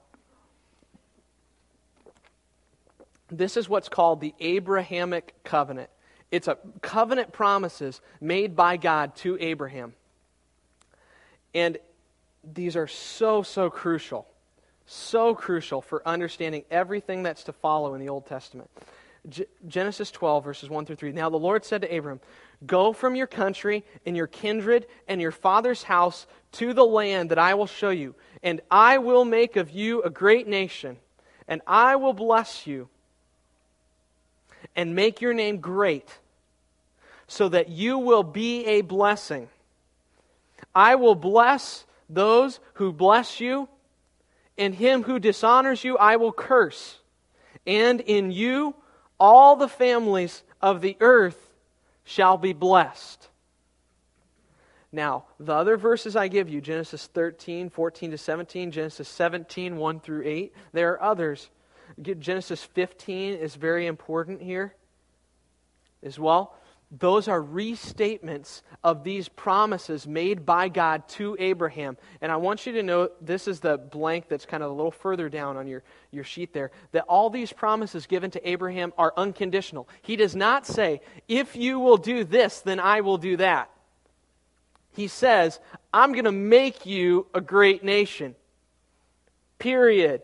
This is what's called the Abrahamic covenant. It's a covenant promises made by God to Abraham. And these are so, so crucial. So crucial for understanding everything that's to follow in the Old Testament. G- Genesis twelve, verses one through three. Now the Lord said to Abram, "Go from your country and your kindred and your father's house to the land that I will show you. And I will make of you a great nation. And I will bless you and make your name great, so that you will be a blessing. I will bless those who bless you, and him who dishonors you I will curse. And in you all the families of the earth shall be blessed." Now, the other verses I give you, Genesis thirteen, fourteen to seventeen, Genesis seventeen, one through eight, there are others. Genesis fifteen is very important here as well. Those are restatements of these promises made by God to Abraham. And I want you to know, this is the blank that's kind of a little further down on your, your sheet there, that all these promises given to Abraham are unconditional. He does not say, if you will do this, then I will do that. He says, I'm going to make you a great nation. Period.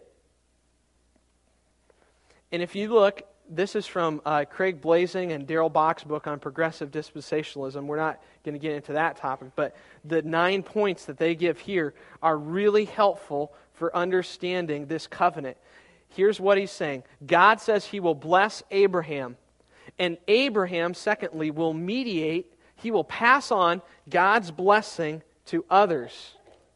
And if you look, this is from uh, Craig Blazing and Darrell Bock's book on progressive dispensationalism. We're not going to get into that topic, but the nine points that they give here are really helpful for understanding this covenant. Here's what he's saying. God says he will bless Abraham. And Abraham, secondly, will mediate. He will pass on God's blessing to others.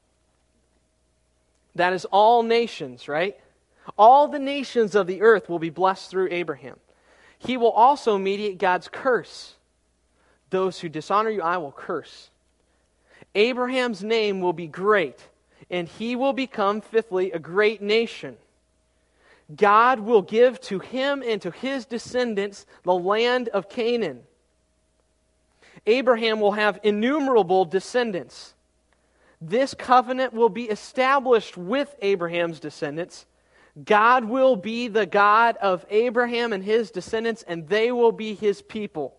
That is all nations, right? All the nations of the earth will be blessed through Abraham. He will also mediate God's curse. Those who dishonor you, I will curse. Abraham's name will be great, and he will become, fifthly, a great nation. God will give to him and to his descendants the land of Canaan. Abraham will have innumerable descendants. This covenant will be established with Abraham's descendants. God will be the God of Abraham and his descendants, and they will be his people.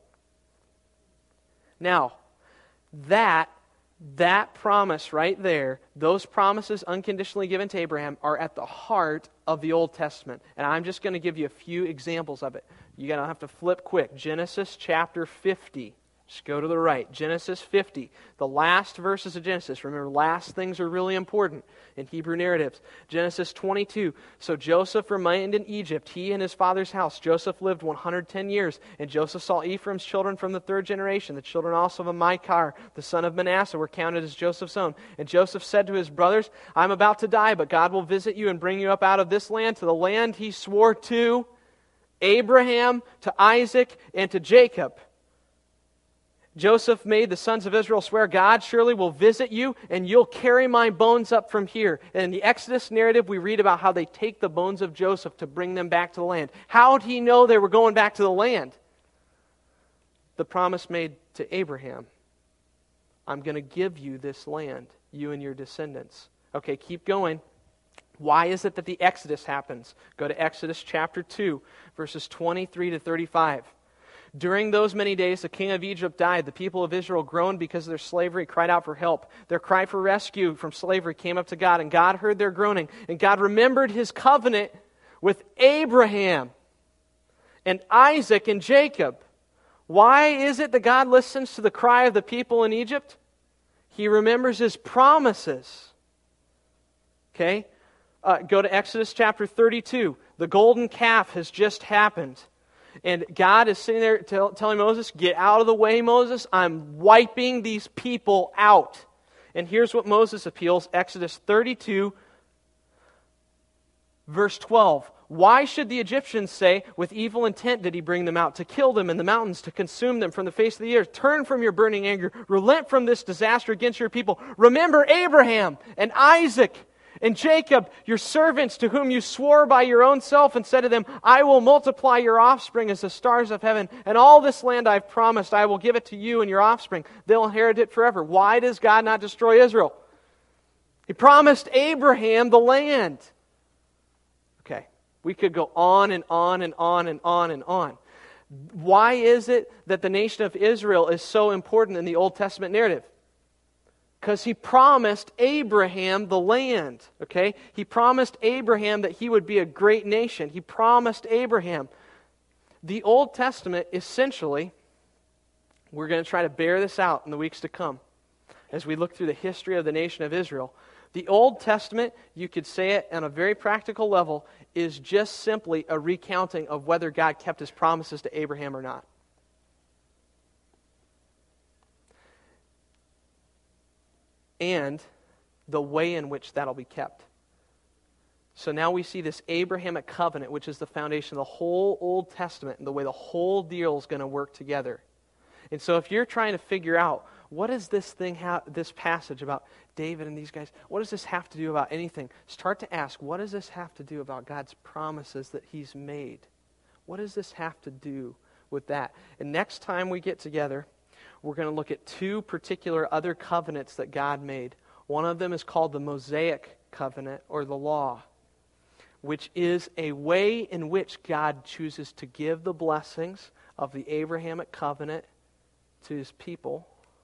Now, that, that promise right there, those promises unconditionally given to Abraham are at the heart of the Old Testament. And I'm just going to give you a few examples of it. You're going to have to flip quick. Genesis chapter fifty. Just go to the right. Genesis fifty. The last verses of Genesis. Remember, last things are really important in Hebrew narratives. Genesis twenty-two. So Joseph remained in Egypt, he and his father's house. Joseph lived one hundred ten years. And Joseph saw Ephraim's children from the third generation. The children also of Machir, the son of Manasseh, were counted as Joseph's own. And Joseph said to his brothers, I'm about to die, but God will visit you and bring you up out of this land to the land he swore to Abraham, to Isaac, and to Jacob. Joseph made the sons of Israel swear, God surely will visit you, and you'll carry my bones up from here. And in the Exodus narrative, we read about how they take the bones of Joseph to bring them back to the land. How did he know they were going back to the land? The promise made to Abraham. I'm going to give you this land, you and your descendants. Okay, keep going. Why is it that the Exodus happens? Go to Exodus chapter two, verses twenty-three to thirty-five. During those many days, the king of Egypt died. The people of Israel groaned because of their slavery, cried out for help. Their cry for rescue from slavery came up to God, and God heard their groaning. And God remembered his covenant with Abraham and Isaac and Jacob. Why is it that God listens to the cry of the people in Egypt? He remembers his promises. Okay? Uh, go to Exodus chapter thirty-two. The golden calf has just happened. And God is sitting there tell, telling Moses, get out of the way, Moses. I'm wiping these people out. And here's what Moses appeals, Exodus thirty-two, verse twelve. Why should the Egyptians say, with evil intent did he bring them out, to kill them in the mountains, to consume them from the face of the earth? Turn from your burning anger. Relent from this disaster against your people. Remember Abraham and Isaac and Jacob, your servants, to whom you swore by your own self and said to them, I will multiply your offspring as the stars of heaven, and all this land I've promised, I will give it to you and your offspring. They'll inherit it forever. Why does God not destroy Israel? He promised Abraham the land. Okay, we could go on and on and on and on and on. Why is it that the nation of Israel is so important in the Old Testament narrative? Because he promised Abraham the land, okay? He promised Abraham that he would be a great nation. He promised Abraham. The Old Testament, essentially, we're going to try to bear this out in the weeks to come as we look through the history of the nation of Israel. The Old Testament, you could say it on a very practical level, is just simply a recounting of whether God kept his promises to Abraham or not. And the way in which that'll be kept. So now we see this Abrahamic covenant, which is the foundation of the whole Old Testament and the way the whole deal is going to work together. And so if you're trying to figure out, what does this thing have, this passage about David and these guys, what does this have to do about anything? Start to ask, what does this have to do about God's promises that he's made? What does this have to do with that? And next time we get together, we're going to look at two particular other covenants that God made. One of them is called the Mosaic covenant, or the law, which is a way in which God chooses to give the blessings of the Abrahamic covenant to his people.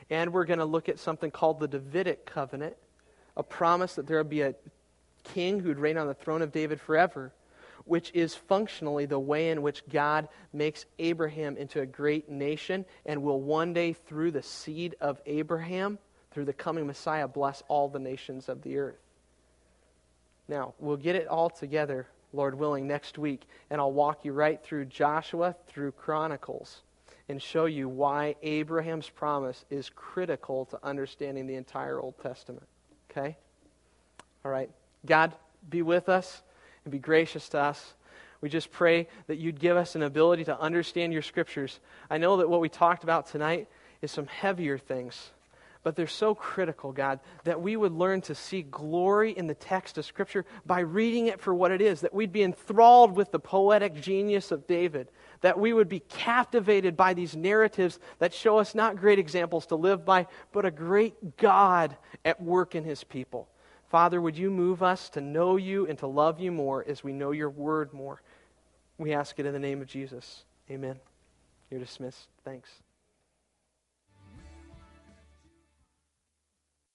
And we're going to look at something called the Davidic covenant, a promise that there would be a king who would reign on the throne of David forever, which is functionally the way in which God makes Abraham into a great nation and will one day, through the seed of Abraham, through the coming Messiah, bless all the nations of the earth. Now, we'll get it all together, Lord willing, next week, and I'll walk you right through Joshua, through Chronicles, and show you why Abraham's promise is critical to understanding the entire Old Testament. Okay? All right. God, be with us and be gracious to us. We just pray that you'd give us an ability to understand your Scriptures. I know that what we talked about tonight is some heavier things, but they're so critical, God, that we would learn to see glory in the text of Scripture by reading it for what it is, that we'd be enthralled with the poetic genius of David, that we would be captivated by these narratives that show us not great examples to live by, but a great God at work in His people. Father, would you move us to know you and to love you more as we know your word more? We ask it in the name of Jesus. Amen. You're dismissed. Thanks.